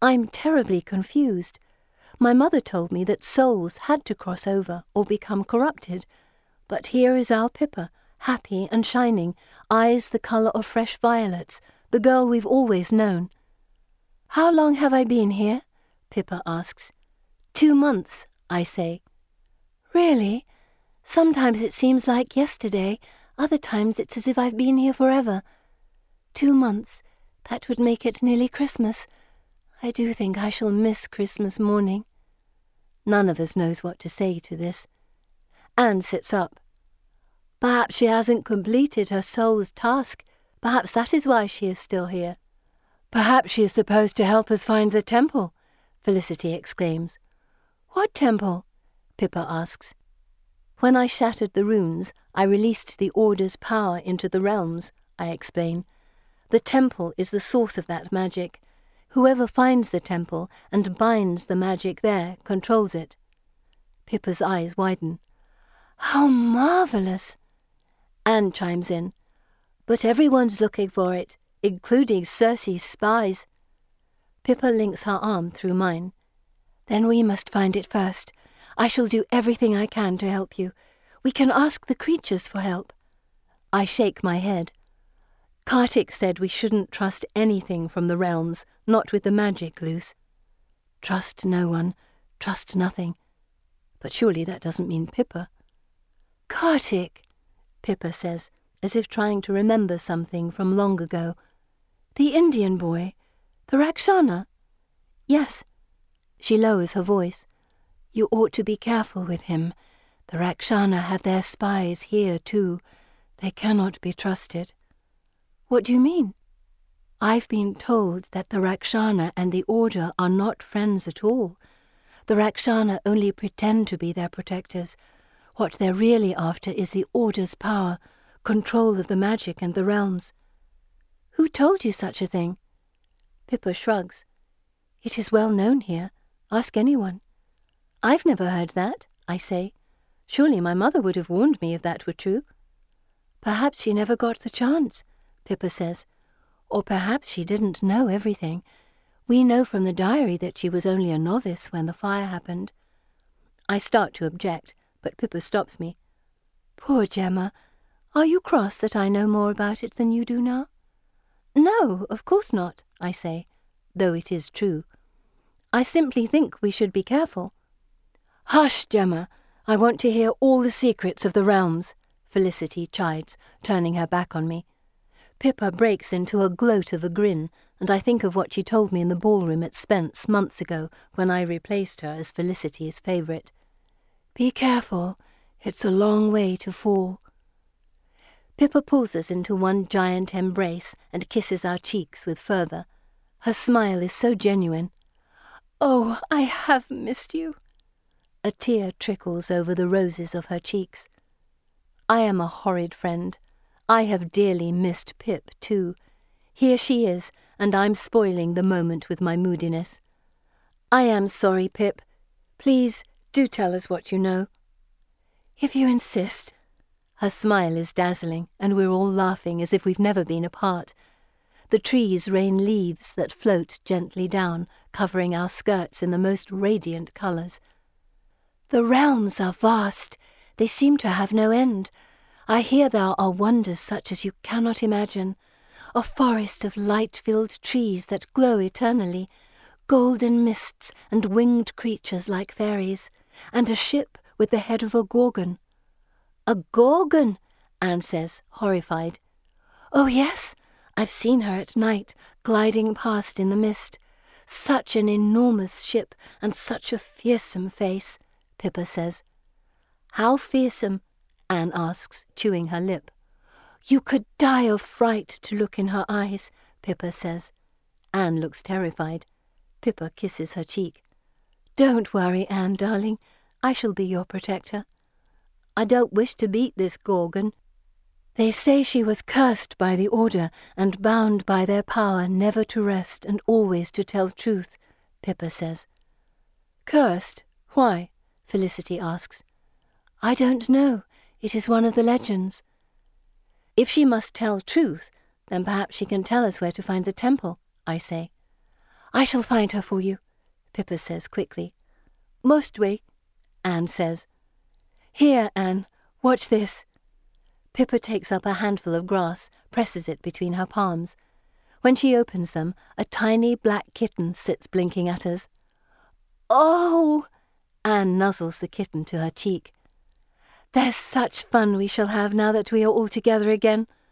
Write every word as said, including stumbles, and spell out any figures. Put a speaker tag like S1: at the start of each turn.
S1: I'm terribly confused. My mother told me that souls had to cross over or become corrupted, but here is our Pippa, happy and shining, eyes the colour of fresh violets, the girl we've always known. "How long have I been here?" Pippa asks. Two months, I say. Really? Sometimes it seems like yesterday, other times it's as if I've been here forever. Two months, that would make it nearly Christmas. I do think I shall miss Christmas morning. None of us knows what to say to this. Anne sits up. Perhaps she hasn't completed her soul's task. Perhaps that is why she is still here. Perhaps she is supposed to help us find the temple, Felicity exclaims. What temple? Pippa asks. When I shattered the runes, I released the Order's power into the realms, I explain. The temple is the source of that magic. Whoever finds the temple and binds the magic there controls it. Pippa's eyes widen. How marvellous! Anne chimes in. But everyone's looking for it, including Circe's spies. Pippa links her arm through mine. Then we must find it first. I shall do everything I can to help you. We can ask the creatures for help. I shake my head. Kartik said we shouldn't trust anything from the realms, not with the magic loose. Trust no one, trust nothing. But surely that doesn't mean Pippa. Kartik, Pippa says, as if trying to remember something from long ago. The Indian boy, the Rakshana? Yes. She lowers her voice. You ought to be careful with him. The Rakshana have their spies here too. They cannot be trusted. What do you mean? I've been told that the Rakshana and the Order are not friends at all. The Rakshana only pretend to be their protectors. What they're really after is the Order's power, control of the magic and the realms. Who told you such a thing? Pippa shrugs. It is well known here. Ask anyone. I've never heard that, I say. Surely my mother would have warned me if that were true. Perhaps she never got the chance, Pippa says. Or perhaps she didn't know everything. We know from the diary that she was only a novice when the fire happened. I start to object, but Pippa stops me. Poor Gemma. Are you cross that I know more about it than you do now? No, of course not, I say, though it is true. I simply think we should be careful. Hush, Gemma. I want to hear all the secrets of the realms, Felicity chides, turning her back on me. Pippa breaks into a gloat of a grin, and I think of what she told me in the ballroom at Spence months ago when I replaced her as Felicity's favourite. Be careful. It's a long way to fall. Pippa pulls us into one giant embrace and kisses our cheeks with fervour. Her smile is so genuine. Oh, I have missed you. A tear trickles over the roses of her cheeks. I am a horrid friend. I have dearly missed Pip, too. Here she is, and I'm spoiling the moment with my moodiness. I am sorry, Pip. Please, do tell us what you know. If you insist. Her smile is dazzling, and we're all laughing as if we've never been apart. The trees rain leaves that float gently down, covering our skirts in the most radiant colours. The realms are vast. They seem to have no end. I hear there are wonders such as you cannot imagine. A forest of light-filled trees that glow eternally, golden mists and winged creatures like fairies, and a ship with the head of a gorgon. A gorgon, Anne says, horrified. Oh, yes, I've seen her at night, gliding past in the mist. Such an enormous ship, and such a fearsome face, Pippa says. How fearsome? Anne asks, chewing her lip. You could die of fright to look in her eyes, Pippa says. Anne looks terrified. Pippa kisses her cheek. Don't worry, Anne, darling. I shall be your protector. I don't wish to beat this gorgon. They say she was cursed by the Order and bound by their power never to rest and always to tell truth, Pippa says. Cursed? Why? Felicity asks. I don't know. It is one of the legends. If she must tell truth, then perhaps she can tell us where to find the temple, I say. I shall find her for you, Pippa says quickly. Most way, Anne says. Here, Anne, watch this. Pippa takes up a handful of grass, presses it between her palms. When she opens them, a tiny black kitten sits blinking at us. Oh! Anne nuzzles the kitten to her cheek. There's such fun we shall have now that we are all together again.